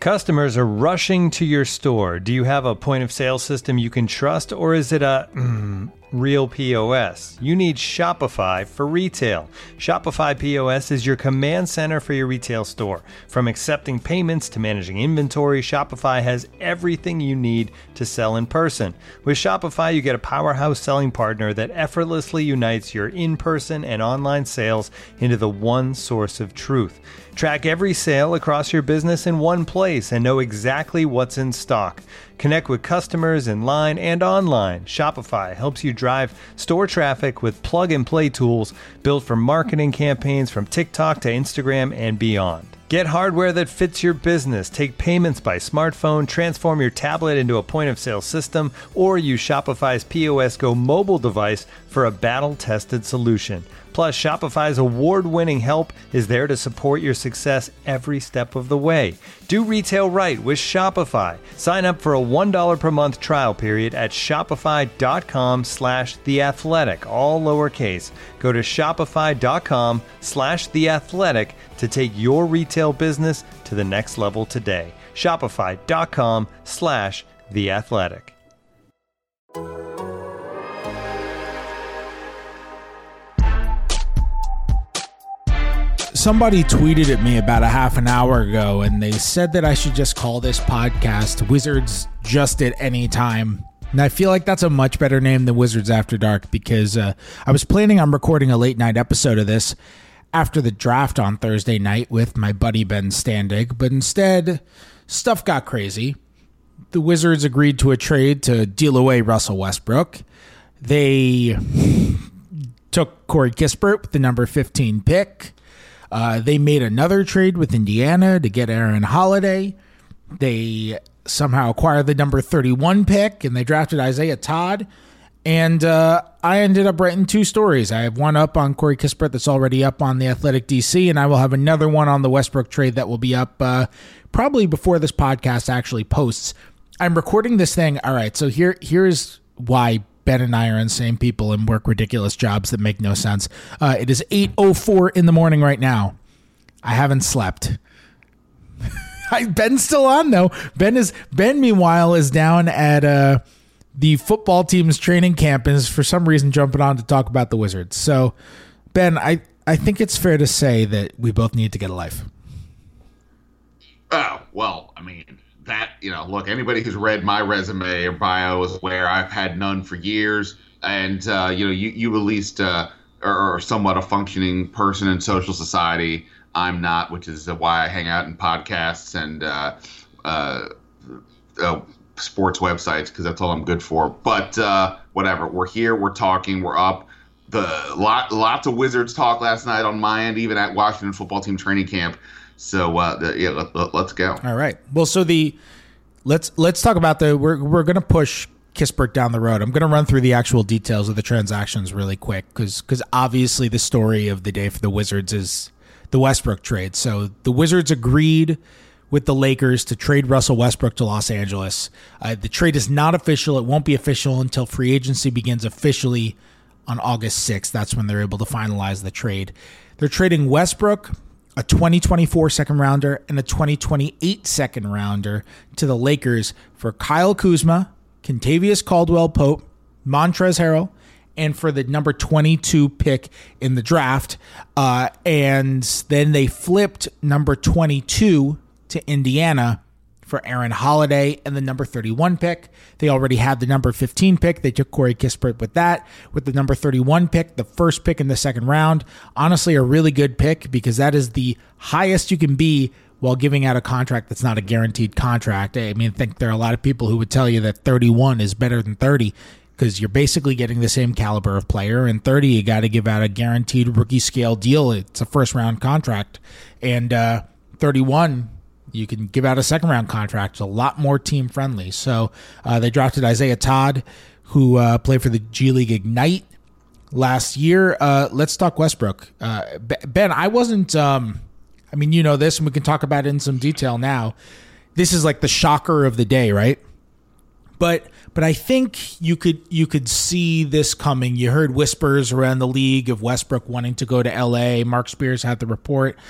Customers are rushing to your store. Do you have a point of sale system you can trust, or is it a real POS? You need Shopify for retail. Shopify POS is your command center for your retail store. From accepting payments to managing inventory, Shopify has everything you need to sell in person. With Shopify, you get a powerhouse selling partner that effortlessly unites your in-person and online sales into the one source of truth. Track every sale across your business in one place and know exactly what's in stock. Connect with customers in line and online. Shopify helps you drive store traffic with plug-and-play tools built for marketing campaigns from TikTok to Instagram and beyond. Get hardware that fits your business. Take payments by smartphone, transform your tablet into a point-of-sale system, or use Shopify's POS Go mobile device for a battle-tested solution. Plus, Shopify's award-winning help is there to support your success every step of the way. Do retail right with Shopify. Sign up for a $1 per month trial period at shopify.com/theathletic, all lowercase. Go to shopify.com/theathletic to take your retail business to the next level today. Shopify.com/theathletic. Somebody tweeted at me about a half an hour ago, and they said that I should just call this podcast Wizards Just at Any Time. And I feel like that's a much better name than Wizards After Dark, because I was planning on recording a late night episode of this after the draft on Thursday night with my buddy Ben Standig, but instead, stuff got crazy. The Wizards agreed to a trade to deal away Russell Westbrook. They took Corey Kispert with the number 15 pick. They made another trade with Indiana to get Aaron Holiday. They somehow acquired the number 31 pick, and they drafted Isaiah Todd. And I ended up writing two stories. I have one up on Corey Kispert that's already up on The Athletic DC, and I will have another one on the Westbrook trade that will be up probably before this podcast actually posts. I'm recording this thing. All right, so here's why Ben and I are insane people and work ridiculous jobs that make no sense. It is 8:04 in the morning right now. I haven't slept. Ben's still on though. Ben meanwhile is down at the football team's training camp and is for some reason jumping on to talk about the Wizards. So Ben, I think it's fair to say that we both need to get a life. Oh, well, I mean, that, look, anybody who's read my resume or bio is aware I've had none for years. And, you at least are somewhat a functioning person in social society. I'm not, which is why I hang out in podcasts and sports websites, because that's all I'm good for. But whatever, we're here, we're talking, we're up. Lots of Wizards talk last night on my end, even at Washington football team training camp. So let's go. All right. Well, so let's talk about we're going to push Kispert down the road. I'm going to run through the actual details of the transactions really quick because obviously the story of the day for the Wizards is the Westbrook trade. So the Wizards agreed with the Lakers to trade Russell Westbrook to Los Angeles. The trade is not official. It won't be official until free agency begins officially on August 6th. That's when they're able to finalize the trade. They're trading Westbrook, a 2024 second rounder, and a 2028 second rounder to the Lakers for Kyle Kuzma, Kentavious Caldwell-Pope, Montrezl Harrell, and for the number 22 pick in the draft. And then they flipped number 22 to Indiana for Aaron Holiday and the number 31 pick. They already had the number 15 pick. They took Corey Kispert with that. With the number 31 pick, the first pick in the second round. Honestly, a really good pick because that is the highest you can be while giving out a contract that's not a guaranteed contract. I mean, I think there are a lot of people who would tell you that 31 is better than 30 because you're basically getting the same caliber of player. And 30, you got to give out a guaranteed rookie scale deal. It's a first round contract. And 31, you can give out a second round contract. It's a lot more team friendly. So they drafted Isaiah Todd, who played for the G League Ignite last year. Let's talk Westbrook. Ben, I wasn't, I mean, you know this, and we can talk about it in some detail now. This is like the shocker of the day, right? But I think you could see this coming. You heard whispers around the league of Westbrook wanting to go to LA. Mark Spears had the report.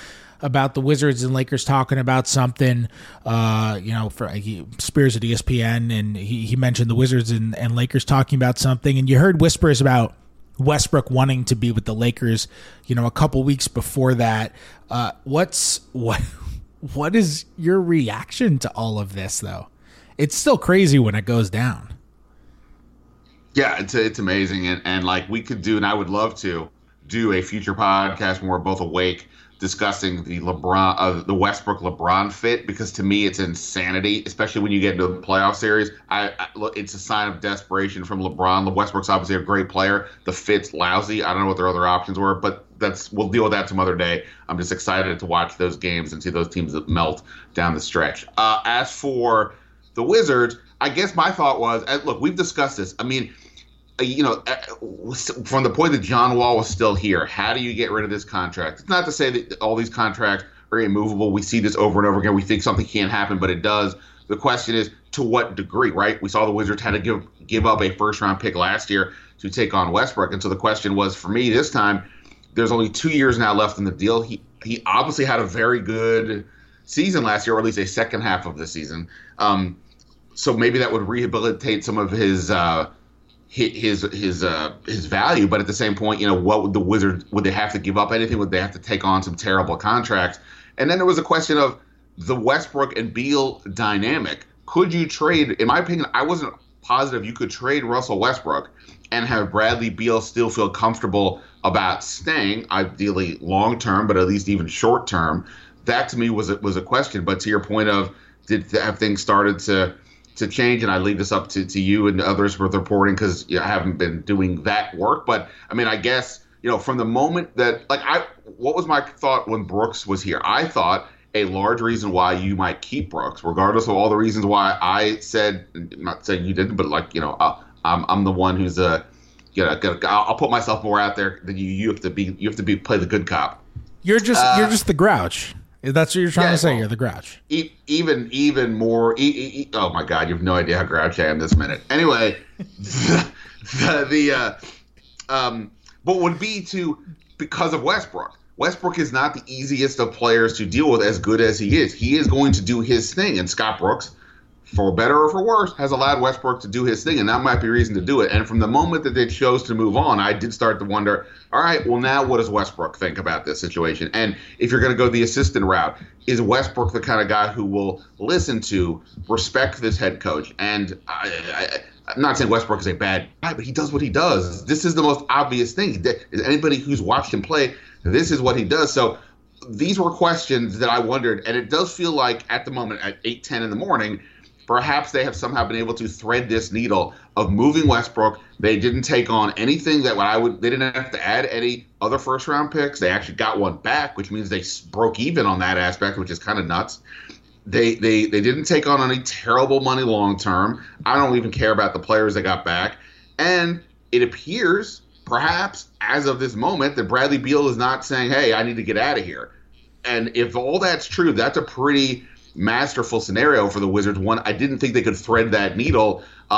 about the Wizards and Lakers talking about something. Spears at ESPN, and he mentioned the Wizards and Lakers talking about something, and you heard whispers about Westbrook wanting to be with the Lakers, a couple weeks before that. What is your reaction to all of this, though? It's still crazy when it goes down. Yeah, it's amazing, and like we could do, and I would love to do a future podcast when we're both awake, discussing the the Westbrook LeBron fit, because to me it's insanity, especially when you get into the playoff series. Look, it's a sign of desperation from LeBron. Westbrook's obviously a great player. The fit's lousy. I don't know what their other options were, but we'll deal with that some other day. I'm just excited to watch those games and see those teams that melt down the stretch. As for the Wizards, I guess my thought was, look, we've discussed this. I mean, from the point that John Wall was still here, how do you get rid of this contract? It's not to say that all these contracts are immovable. We see this over and over again. We think something can't happen, but it does. The question is, to what degree, right? We saw the Wizards had to give up a first-round pick last year to take on Westbrook. And so the question was, for me this time, there's only 2 years now left in the deal. He obviously had a very good season last year, or at least a second half of the season. So maybe that would rehabilitate some of his value, but at the same point, what would the Wizards, would they have to give up anything? Would they have to take on some terrible contracts? And then there was a question of the Westbrook and Beal dynamic. Could you trade? In my opinion, I wasn't positive you could trade Russell Westbrook and have Bradley Beal still feel comfortable about staying, ideally long term, but at least even short term. That to me was a question. But to your point of, have things started to change, and I leave this up to you and others with reporting, because I haven't been doing that work. But I mean, I guess, from the moment that, what was my thought when Brooks was here? I thought a large reason why you might keep Brooks, regardless of all the reasons why I said, I'm not saying you didn't, but I'm the one who's I'll put myself more out there than you. You have to play the good cop. You're just the grouch. That's what you're trying to say. You're the grouch. Even more. Oh my God, you have no idea how grouchy I am this minute. Anyway, but would be because of Westbrook. Westbrook is not the easiest of players to deal with, as good as he is. He is going to do his thing, and Scott Brooks, for better or for worse, has allowed Westbrook to do his thing, and that might be reason to do it. And from the moment that they chose to move on, I did start to wonder, all right, well, now what does Westbrook think about this situation? And if you're going to go the assistant route, is Westbrook the kind of guy who will listen to, respect this head coach? And I'm not saying Westbrook is a bad guy, but he does what he does. This is the most obvious thing. Anybody who's watched him play, this is what he does. So these were questions that I wondered, and it does feel like at the moment at 8:10 in the morning, perhaps they have somehow been able to thread this needle of moving Westbrook. They didn't take on anything they didn't have to add any other first round picks. They actually got one back, which means they broke even on that aspect, which is kind of nuts. They didn't take on any terrible money long term. I don't even care about the players they got back. And it appears, perhaps as of this moment, that Bradley Beal is not saying, hey, I need to get out of here. And if all that's true, that's a pretty masterful scenario for the Wizards. One, I didn't think they could thread that needle.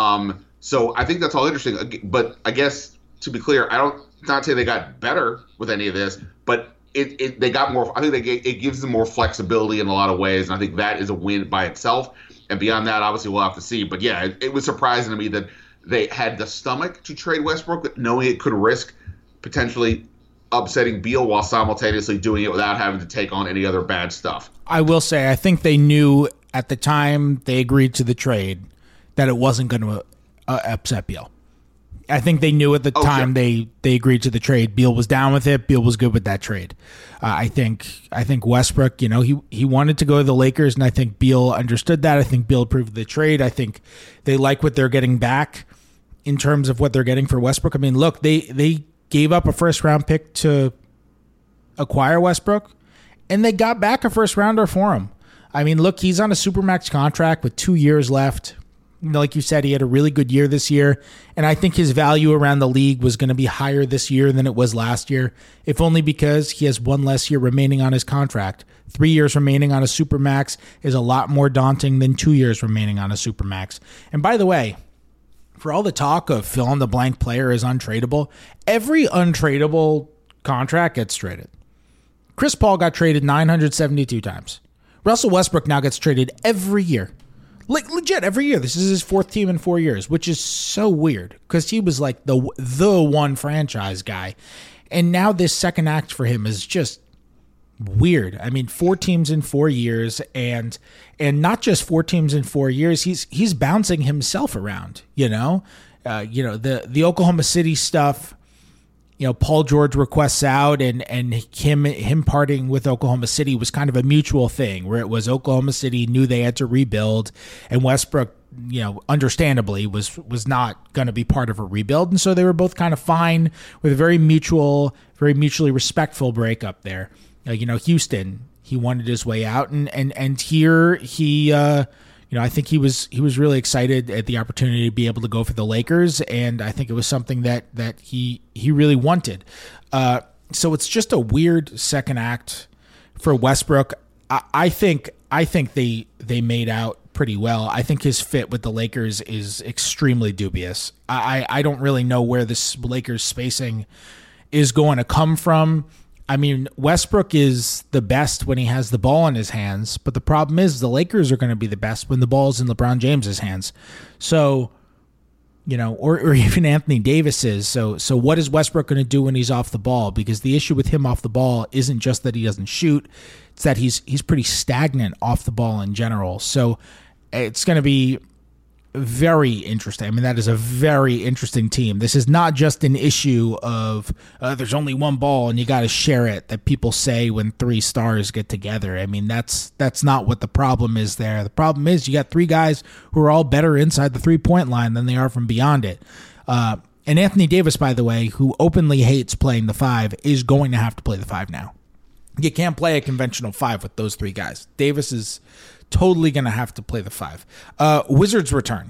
So I think that's all interesting. But I guess, to be clear, not say they got better with any of this, but they got more. I think it gives them more flexibility in a lot of ways, and I think that is a win by itself. And beyond that, obviously, we'll have to see. But yeah, it was surprising to me that they had the stomach to trade Westbrook, knowing it could risk potentially upsetting Beal while simultaneously doing it without having to take on any other bad stuff. I will say, I think they knew at the time they agreed to the trade that it wasn't going to upset Beal. I think they knew at the time they agreed to the trade. Beal was down with it. Beal was good with that trade. I think Westbrook, he wanted to go to the Lakers, and I think Beal understood that. I think Beal approved the trade. I think they like what they're getting back in terms of what they're getting for Westbrook. I mean, look, they gave up a first-round pick to acquire Westbrook, and they got back a first-rounder for him. I mean, look, he's on a Supermax contract with 2 years left. Like you said, he had a really good year this year, and I think his value around the league was going to be higher this year than it was last year, if only because he has one less year remaining on his contract. 3 years remaining on a Supermax is a lot more daunting than 2 years remaining on a Supermax. And by the way, for all the talk of fill-in-the-blank player is untradeable, every untradeable contract gets traded. Chris Paul got traded 972 times. Russell Westbrook now gets traded every year. Like, legit, every year. This is his fourth team in 4 years, which is so weird because he was like the one franchise guy. And now this second act for him is just weird. I mean, 4 teams in 4 years, and not just 4 teams in 4 years. He's bouncing himself around, the Oklahoma City stuff. Paul George requests out, and him parting with Oklahoma City was kind of a mutual thing where it was Oklahoma City knew they had to rebuild, and Westbrook, understandably was not going to be part of a rebuild. And so they were both kind of fine with a very mutually respectful breakup there. Houston, he wanted his way out, and here he, I think he was really excited at the opportunity to be able to go for the Lakers, and I think it was something that he really wanted. So it's just a weird second act for Westbrook. I think they made out pretty well. I think his fit with the Lakers is extremely dubious. I don't really know where this Lakers spacing is going to come from. I mean, Westbrook is the best when he has the ball in his hands, but the problem is the Lakers are going to be the best when the ball's in LeBron James's hands. So, or even Anthony Davis is. So what is Westbrook going to do when he's off the ball? Because the issue with him off the ball isn't just that he doesn't shoot, it's that he's pretty stagnant off the ball in general. So it's going to be very interesting. I mean, that is a very interesting team. This is not just an issue of there's only one ball and you got to share it that people say when 3 stars get together. I mean, that's not what the problem is there. The problem is you got 3 guys who are all better inside the 3-point line than they are from beyond it. And Anthony Davis, by the way, who openly hates playing the 5, is going to have to play the 5 now. You can't play a conventional 5 with those 3 guys. Davis is totally going to have to play the 5. Wizards return.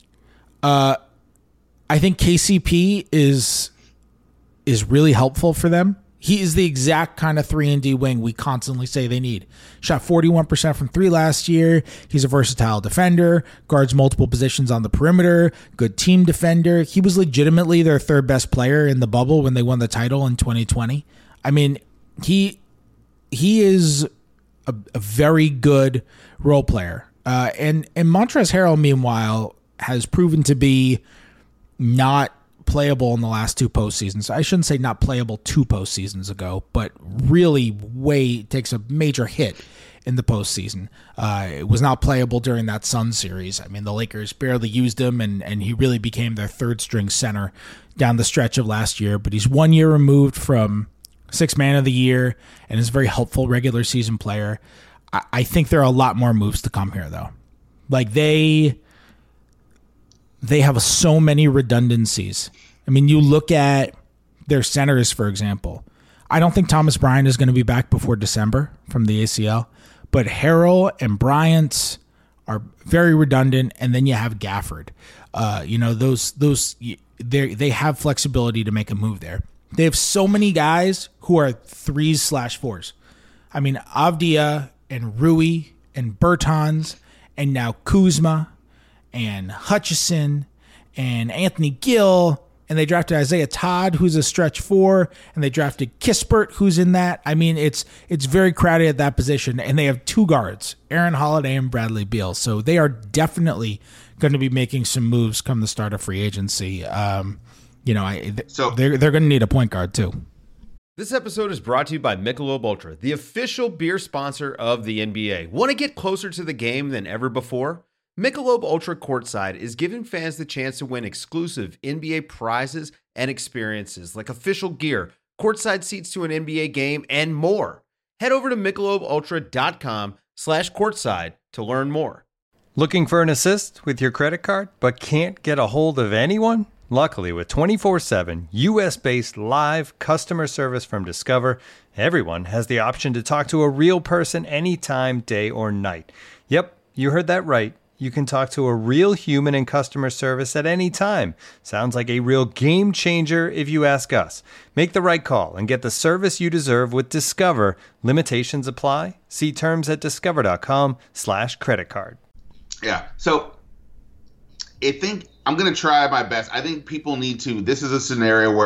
I think KCP is really helpful for them. He is the exact kind of 3-and-D wing we constantly say they need. Shot 41% from 3 last year. He's a versatile defender, guards multiple positions on the perimeter, good team defender. He was legitimately their 3rd best player in the bubble when they won the title in 2020. I mean, he is a very good role player. And Montrezl Harrell, meanwhile, has proven to be not playable in the last 2 postseasons. I shouldn't say not playable 2 postseasons ago, but really takes a major hit in the postseason. It was not playable during that Suns series. I mean, the Lakers barely used him, and he really became their 3rd-string center down the stretch of last year. But he's 1 year removed from 6th Man of the Year and is a very helpful regular season player. I think there are a lot more moves to come here, though. Like, they have so many redundancies. I mean, you look at their centers, for example. I don't think Thomas Bryant is going to be back before December from the ACL, but Harrell and Bryant are very redundant, and then you have Gafford. They have flexibility to make a move there. They have so many guys who are 3s/4s. I mean, Avdia and Rui and Bertans and now Kuzma and Hutchison and Anthony Gill, and they drafted Isaiah Todd, who's a stretch 4, and they drafted Kispert, who's in that. I mean, it's very crowded at that position, and they have 2 guards, Aaron Holiday and Bradley Beal. So they are definitely going to be making some moves come the start of free agency. They're going to need a point guard too. This episode is brought to you by Michelob Ultra, the official beer sponsor of the NBA. Want to get closer to the game than ever before? Michelob Ultra Courtside is giving fans the chance to win exclusive NBA prizes and experiences like official gear, courtside seats to an NBA game, and more. Head over to MichelobUltra.com/courtside to learn more. Looking for an assist with your credit card but can't get a hold of anyone? Luckily, with 24/7 U.S.-based live customer service from Discover, everyone has the option to talk to a real person anytime, day or night. Yep, you heard that right. You can talk to a real human in customer service at any time. Sounds like a real game changer if you ask us. Make the right call and get the service you deserve with Discover. Limitations apply. See terms at discover.com/creditcard. Yeah. So I think I'm going to try my best. I think people need to, this is a scenario where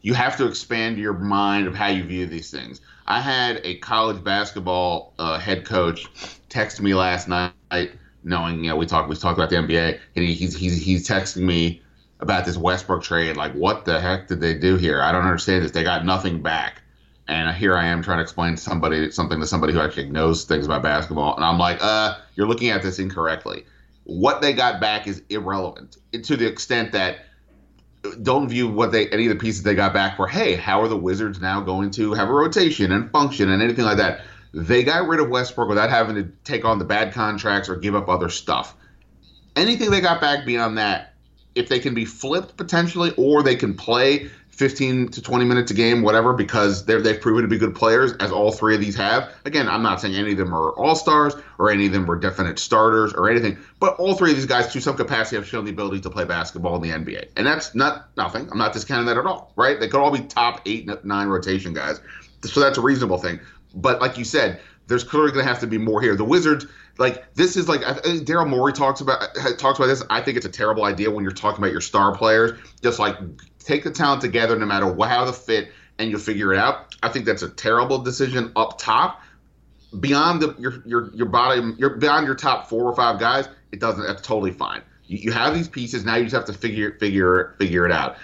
you have to expand your mind of how you view these things. I had a college basketball head coach text me last night, knowing we talked about the NBA, and he's texting me about this Westbrook trade. Like, what the heck did they do here? I don't understand this. They got nothing back, and here I am trying to explain something to somebody who actually knows things about basketball, and I'm like, you're looking at this incorrectly. What they got back is irrelevant to the extent that don't view any of the pieces they got back for, hey, how are the Wizards now going to have a rotation and function and anything like that. They got rid of Westbrook without having to take on the bad contracts or give up other stuff. Anything they got back beyond that, if they can be flipped potentially, or they can play 15 to 20 minutes a game, whatever, because they've proven to be good players, as all three of these have. Again, I'm not saying any of them are all-stars or any of them were definite starters or anything, but all three of these guys, to some capacity, have shown the ability to play basketball in the NBA. And that's not nothing. I'm not discounting that at all, right? They could all be top 8, 9 rotation guys. So that's a reasonable thing. But like you said, there's clearly going to have to be more here. The Wizards, this is Daryl Morey talks about this. I think it's a terrible idea when you're talking about your star players. Just take the talent together, no matter how the fit, and you'll figure it out. I think that's a terrible decision up top. Beyond your bottom, beyond your top 4 or 5 guys, that's totally fine. You have these pieces now. You just have to figure it out.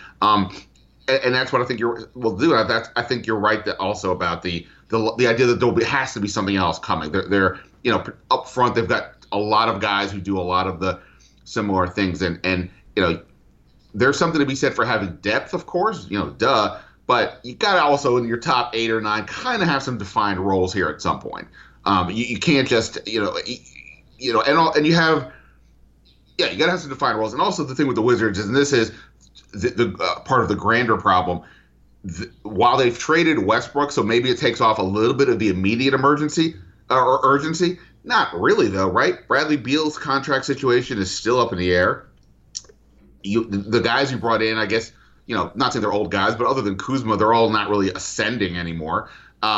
And that's what I think we'll do. I think you're right that also about the idea that there has to be something else coming. They're up front. They've got a lot of guys who do a lot of the similar things, and there's something to be said for having depth, of course, duh. But you got to also, in your top 8 or 9, kind of have some defined roles here at some point. You can't just, and you have, you got to have some defined roles. And also the thing with the Wizards is, and this is the part of the grander problem, while they've traded Westbrook, so maybe it takes off a little bit of the immediate emergency or urgency. Not really, though, right? Bradley Beal's contract situation is still up in the air. The guys you brought in, I guess, not saying they're old guys, but other than Kuzma, they're all not really ascending anymore.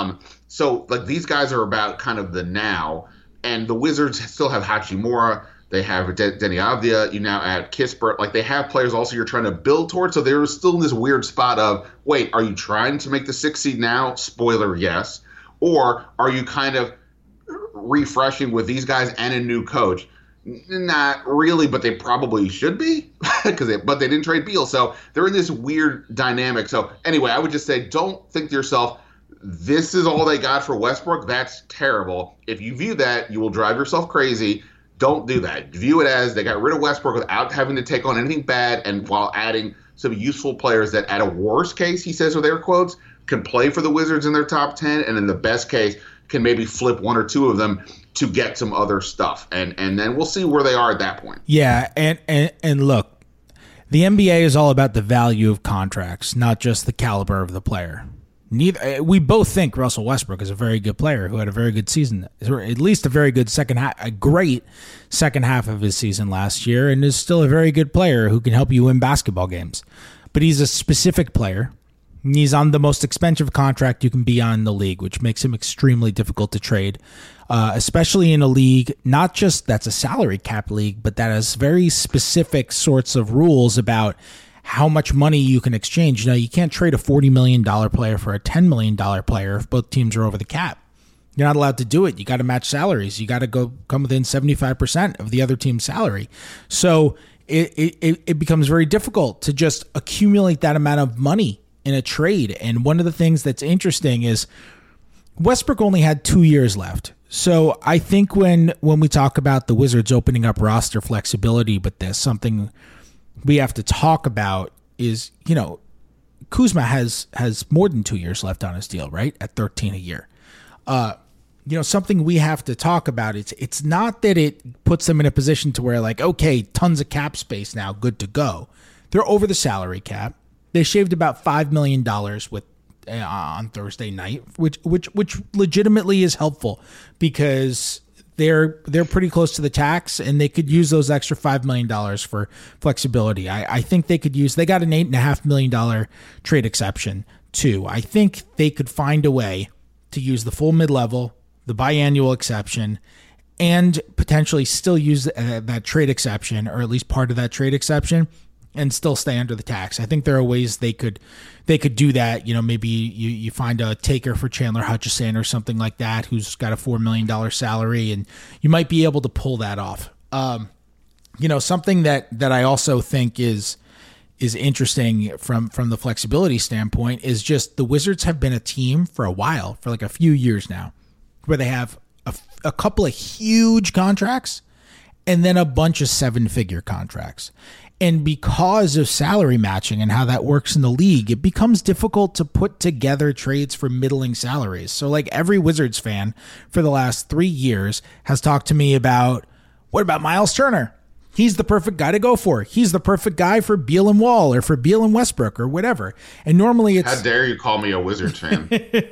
So these guys are about kind of the now, and the Wizards still have Hachimura. They have Deni Avdija. You now add Kispert. They have players also you're trying to build towards. So they're still in this weird spot of, wait, are you trying to make the 6th seed now? Spoiler, yes. Or are you kind of refreshing with these guys and a new coach? Not really, but they probably should be, but they didn't trade Beal, so they're in this weird dynamic. So anyway, I would just say, don't think to yourself, this is all they got for Westbrook. That's terrible. If you view that, you will drive yourself crazy. Don't do that. View it as they got rid of Westbrook without having to take on anything bad, and while adding some useful players that, at a worst case, he says with air quotes, can play for the Wizards in their top 10, and in the best case, can maybe flip 1 or 2 of them to get some other stuff. And then we'll see where they are at that point. Yeah, and look, the NBA is all about the value of contracts, not just the caliber of the player. We both think Russell Westbrook is a very good player who had a very good season, or at least a very good second half, a great second half of his season last year, and is still a very good player who can help you win basketball games. But he's a specific player. He's on the most expensive contract you can be on in the league, which makes him extremely difficult to trade, especially in a league, not just that's a salary cap league, but that has very specific sorts of rules about how much money you can exchange. You can't trade a $40 million player for a $10 million player if both teams are over the cap. You're not allowed to do it. You got to match salaries. You got to come within 75% of the other team's salary. So it becomes very difficult to just accumulate that amount of money in a trade. And one of the things that's interesting is Westbrook only had 2 years left. So I think when we talk about the Wizards opening up roster flexibility, but there's something we have to talk about is, Kuzma has more than 2 years left on his deal, right? At 13 a year. Something we have to talk about, it's not that it puts them in a position to where okay, tons of cap space now, good to go. They're over the salary cap. They shaved about $5 million on Thursday night, which legitimately is helpful because they're pretty close to the tax, and they could use those extra $5 million for flexibility. I think they got an $8.5 million trade exception too. I think they could find a way to use the full mid-level, the biannual exception, and potentially still use that trade exception, or at least part of that trade exception, and still stay under the tax. I think there are ways they could do that. Maybe you find a taker for Chandler Hutchison or something like that, who's got a $4 million salary, and you might be able to pull that off. Something that I also think is interesting from the flexibility standpoint is just the Wizards have been a team for a while, for like a few years now, where they have a couple of huge contracts and then a bunch of 7-figure contracts. And because of salary matching and how that works in the league, it becomes difficult to put together trades for middling salaries. So like every Wizards fan for the last 3 years has talked to me about, what about Miles Turner? He's the perfect guy to go for. He's the perfect guy for Beal and Wall or for Beal and Westbrook or whatever. And normally it's... How dare you call me a Wizards fan?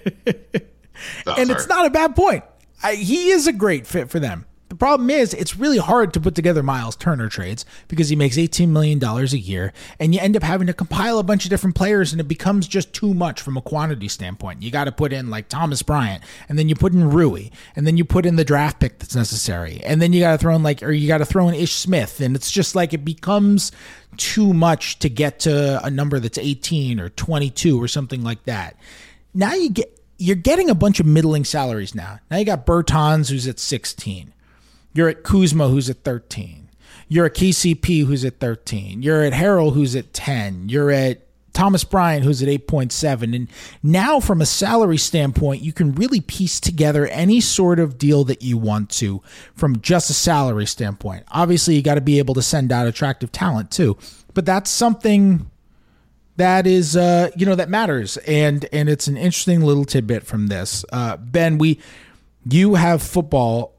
It's not a bad point. He is a great fit for them. The problem is it's really hard to put together Miles Turner trades because he makes $18 million a year, and you end up having to compile a bunch of different players, and it becomes just too much from a quantity standpoint. You got to put in like Thomas Bryant, and then you put in Rui, and then you put in the draft pick that's necessary, and then you got to throw in Ish Smith, and it's just like it becomes too much to get to a number that's 18 or 22 or something like that. Now you're getting a bunch of middling salaries now. Now you got Bertans, who's at 16. You're at Kuzma, who's at 13. You're at KCP, who's at 13. You're at Harrell, who's at 10. You're at Thomas Bryant, who's at 8.7. And now from a salary standpoint, you can really piece together any sort of deal that you want to from just a salary standpoint. Obviously, you got to be able to send out attractive talent too. But that's something that is, that matters. And it's an interesting little tidbit from this. Ben, you have football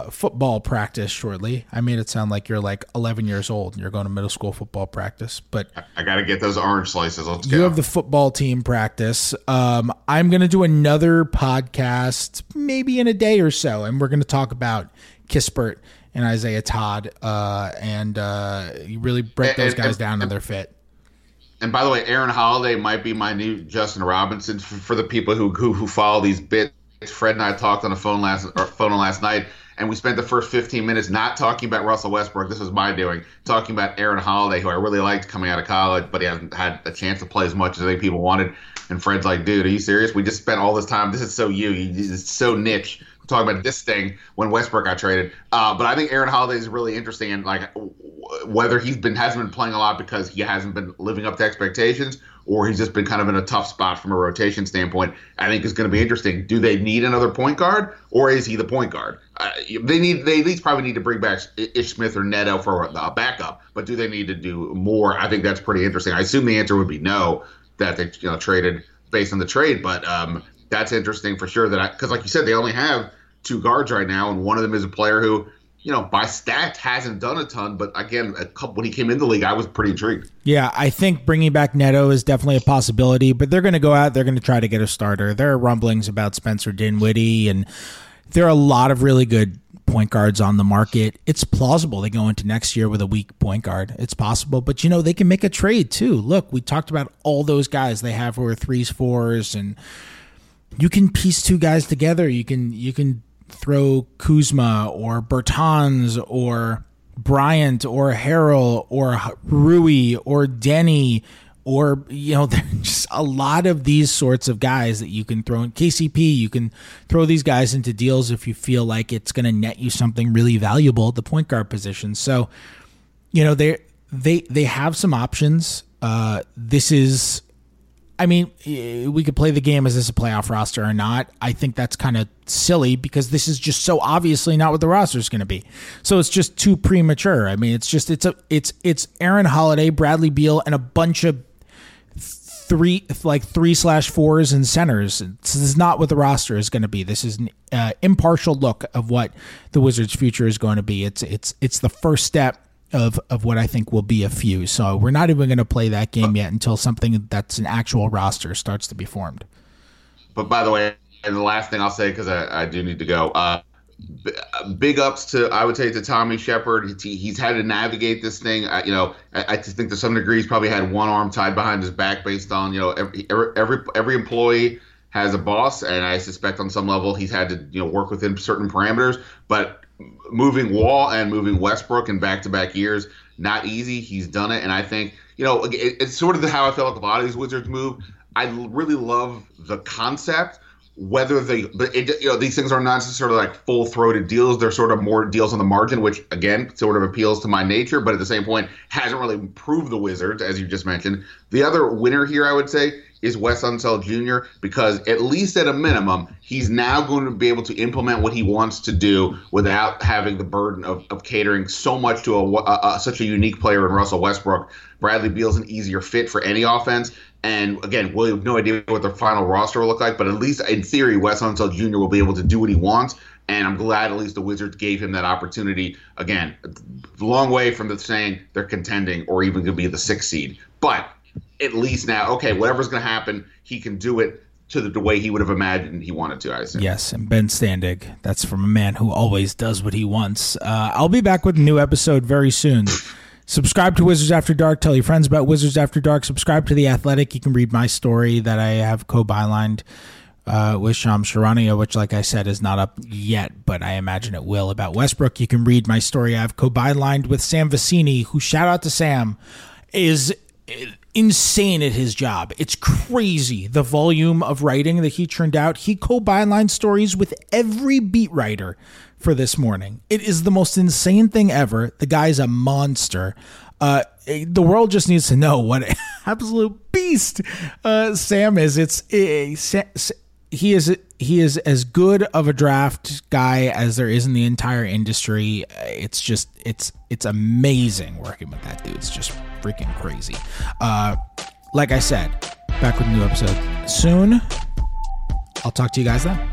practice shortly. I made it sound like you're like 11 years old and you're going to middle school football practice, but I got to get those orange slices. Let's go. You have the football team practice. I'm going to do another podcast maybe in a day or so, and we're going to talk about Kispert and Isaiah Todd, and you really break those guys down to their fit. And by the way, Aaron Holiday might be my new Justin Robinson for the people who follow these bits. Fred and I talked on the phone last night, and we spent the first 15 minutes not talking about Russell Westbrook. This was my doing, talking about Aaron Holiday, who I really liked coming out of college, but he hasn't had a chance to play as much as I think people wanted. And Fred's like, dude, are you serious? We just spent all this time. This is so it's so niche. We're talking about this thing when Westbrook got traded. But I think Aaron Holiday is really interesting, and like whether hasn't been playing a lot because he hasn't been living up to expectations, or he's just been kind of in a tough spot from a rotation standpoint, I think is going to be interesting. Do they need another point guard, or is he the point guard? They at least probably need to bring back Ish Smith or Neto for a backup, but do they need to do more? I think that's pretty interesting. I assume the answer would be no, that they traded based on the trade, but that's interesting for sure. Because like you said, they only have 2 guards right now, and one of them is a player who, by stats hasn't done a ton, but again, when he came into the league, I was pretty intrigued. Yeah, I think bringing back Neto is definitely a possibility, but they're going to go out, they're going to try to get a starter. There are rumblings about Spencer Dinwiddie, and there are a lot of really good point guards on the market. It's plausible they go into next year with a weak point guard. It's possible, but they can make a trade too. Look, we talked about all those guys they have who are 3s, 4s, and you can piece 2 guys together. You can throw Kuzma or Bertans or Bryant or Harrell or Rui or Denny or, there's just a lot of these sorts of guys that you can throw in. KCP, you can throw these guys into deals if you feel like it's going to net you something really valuable at the point guard position. So, they have some options. We could play the game, is this a playoff roster or not? I think that's kind of silly because this is just so obviously not what the roster is going to be. So it's just too premature. It's Aaron Holiday, Bradley Beal, and a bunch of 3/4s and centers. This is not what the roster is going to be. This is an impartial look of what the Wizards' future is going to be. It's the first step of what I think will be a few. So we're not even going to play that game yet until something that's an actual roster starts to be formed. But by the way, and the last thing I'll say, because I do need to go, big ups to Tommy Shepard. He's had to navigate this thing. I just think to some degree he's probably had one arm tied behind his back based on, every employee has a boss, and I suspect on some level he's had to, work within certain parameters. But moving Wall and moving Westbrook in back-to-back years, not easy. He's done it, and I think, it's sort of how I feel like a lot of these Wizards move. I really love the concept. Whether these things are not necessarily like full-throated deals, they're sort of more deals on the margin, which again sort of appeals to my nature, but at the same point hasn't really improved the Wizards, as you just mentioned. The other winner here, I would say, is Wes Unseld Jr., because at least at a minimum, he's now going to be able to implement what he wants to do without having the burden of catering so much to such a unique player in Russell Westbrook. Bradley Beal's an easier fit for any offense. And again, we have no idea what the final roster will look like, but at least in theory, Wes Unseld Jr. will be able to do what he wants. And I'm glad at least the Wizards gave him that opportunity. Again, a long way from the saying they're contending or even going to be the 6th seed. But at least now, okay, whatever's going to happen, he can do it to the way he would have imagined he wanted to, I assume. Yes, and Ben Standig. That's from a man who always does what he wants. I'll be back with a new episode very soon. Subscribe to Wizards After Dark. Tell your friends about Wizards After Dark. Subscribe to The Athletic. You can read my story that I have co-bylined with Shams Charania, which, like I said, is not up yet, but I imagine it will, about Westbrook. You can read my story I have co-bylined with Sam Vecini, who, shout out to Sam, is insane at his job. It's crazy, the volume of writing that he churned out. He co-bylined stories with every beat writer for This Morning. It is the most insane thing ever. The guy's a monster. The world just needs to know what an absolute beast Sam is. He is as good of a draft guy as there is in the entire industry. It's amazing working with that dude. It's just freaking crazy. Like I said, back with a new episode soon. I'll talk to you guys then.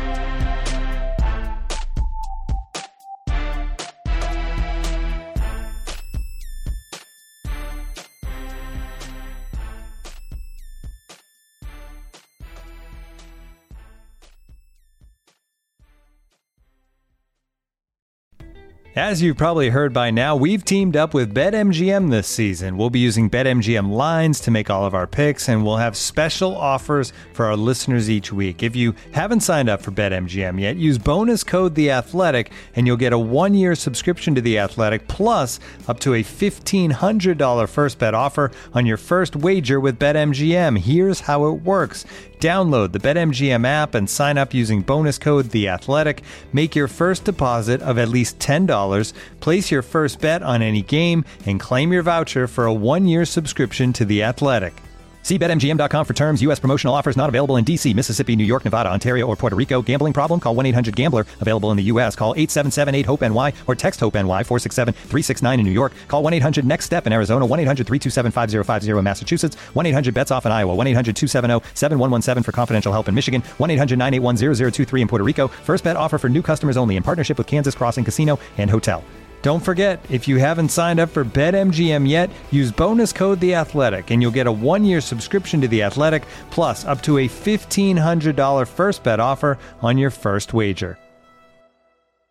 As you've probably heard by now, we've teamed up with BetMGM this season. We'll be using BetMGM lines to make all of our picks, and we'll have special offers for our listeners each week. If you haven't signed up for BetMGM yet, use bonus code The Athletic, and you'll get a 1-year subscription to The Athletic, plus up to a $1,500 first bet offer on your first wager with BetMGM. Here's how it works. Download the BetMGM app and sign up using bonus code The Athletic. Make your first deposit of at least $10. Place your first bet on any game and claim your voucher for a 1-year subscription to The Athletic. See BetMGM.com for terms. U.S. promotional offers not available in D.C., Mississippi, New York, Nevada, Ontario, or Puerto Rico. Gambling problem? Call 1-800-GAMBLER. Available in the U.S. Call 877-8-HOPE-NY or text HOPE-NY 467-369 in New York. Call 1-800-NEXT-STEP in Arizona. 1-800-327-5050 in Massachusetts. 1-800-BETS-OFF in Iowa. 1-800-270-7117 for confidential help in Michigan. 1-800-981-0023 in Puerto Rico. First bet offer for new customers only in partnership with Kansas Crossing Casino and Hotel. Don't forget, if you haven't signed up for BetMGM yet, use bonus code The Athletic, and you'll get a 1-year subscription to The Athletic, plus up to a $1,500 first bet offer on your first wager.